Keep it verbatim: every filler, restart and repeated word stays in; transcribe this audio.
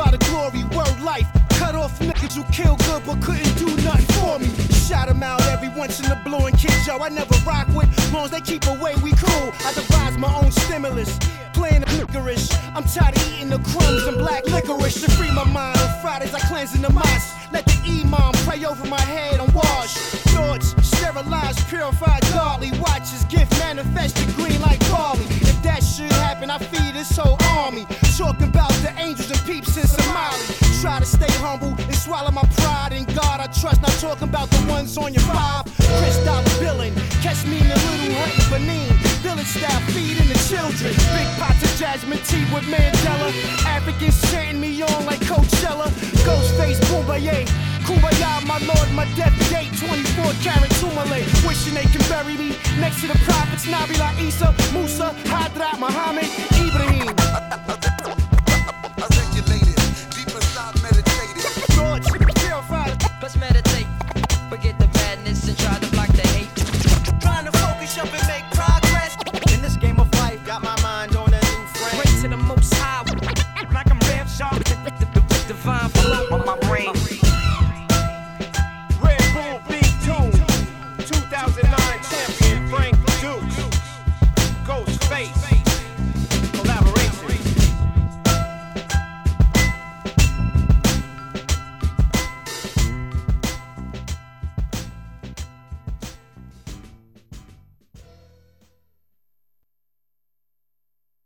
by the glory, word life. Cut off niggas who kill good but couldn't do nothing for me. Shout them out every once in the blue and kids, yo, I never rock with. Long as they keep away, we cool. I devise my own stimulus, playing the licorice. I'm tired of eating the crumbs and black licorice. To free my mind on Fridays, I cleanse in the mosque. Let the imam pray over my head and wash. Thoughts sterilized, purified, godly. Watches gift manifested green like barley. If that should happen, I feed this whole army. Talking about the angels and peeps in Somali. Try to stay humble and swallow my pride in God I trust. Not talking about the ones on your five. Chris dollar billing, catch me in the little hut in Benin. Village style feeding the children. Big pots of jasmine tea with Mandela. Africans chanting me on like Coachella. Ghostface Boombaye. Kumbaya, my lord, my death date. twenty-four karat Tumale. Wishing they can bury me next to the prophets. Nabila, Isa, Musa, Hadrat, Muhammad, Ibrahim.